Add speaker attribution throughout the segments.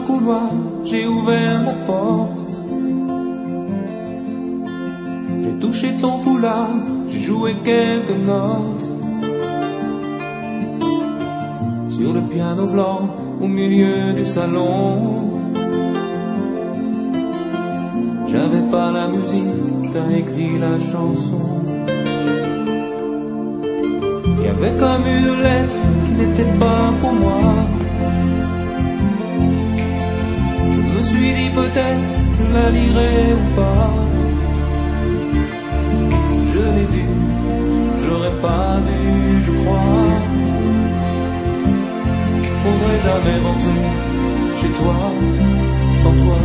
Speaker 1: couloir, j'ai ouvert la porte. J'ai touché ton foulard, j'ai joué quelques notes. Sur le piano blanc, au milieu du salon. J'avais pas la musique, t'as écrit la chanson. Il y avait comme une lettre qui n'était pas pour moi. Je me suis dit peut-être je la lirai ou pas. Je l'ai dû, j'aurais pas dû, je crois. Faudrait jamais rentrer chez toi sans toi.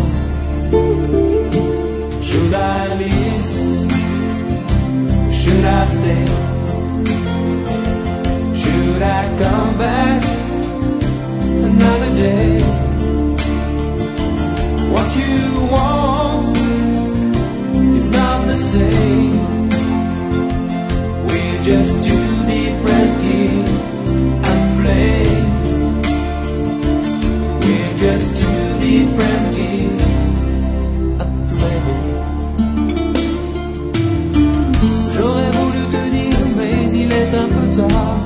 Speaker 1: Should I leave? Should I stay? Should I come back another day? What you want is not the same. We're just two different kids at play. We're just two different kids at play. J'aurais voulu te dire, mais il est un peu tard.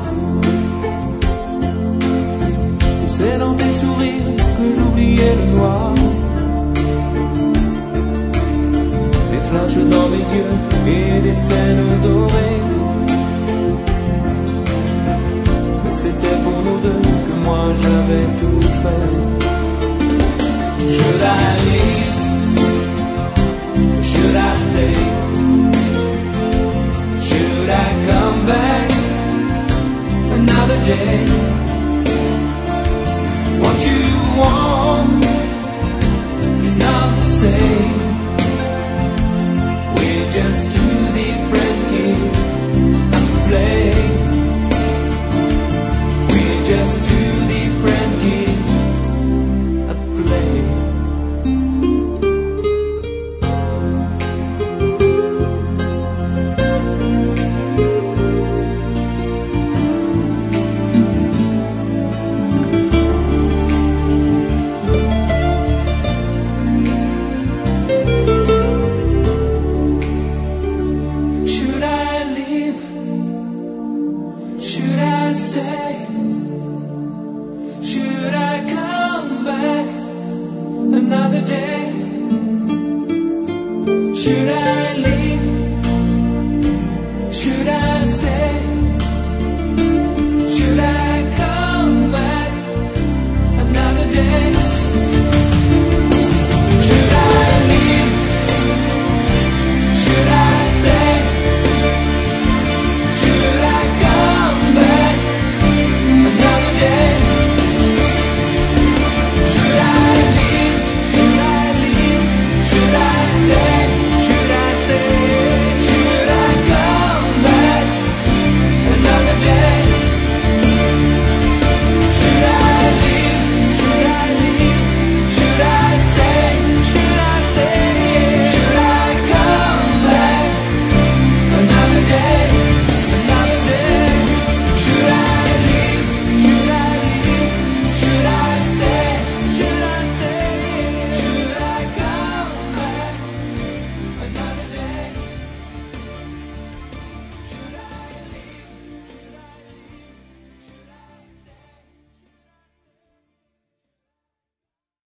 Speaker 1: C'est dans tes sourires que j'oubliais le noir. Des flashs dans mes yeux et des scènes dorées. Mais c'était pour nous deux que moi j'avais tout fait. Should I leave? Should I stay? Should I come back another day?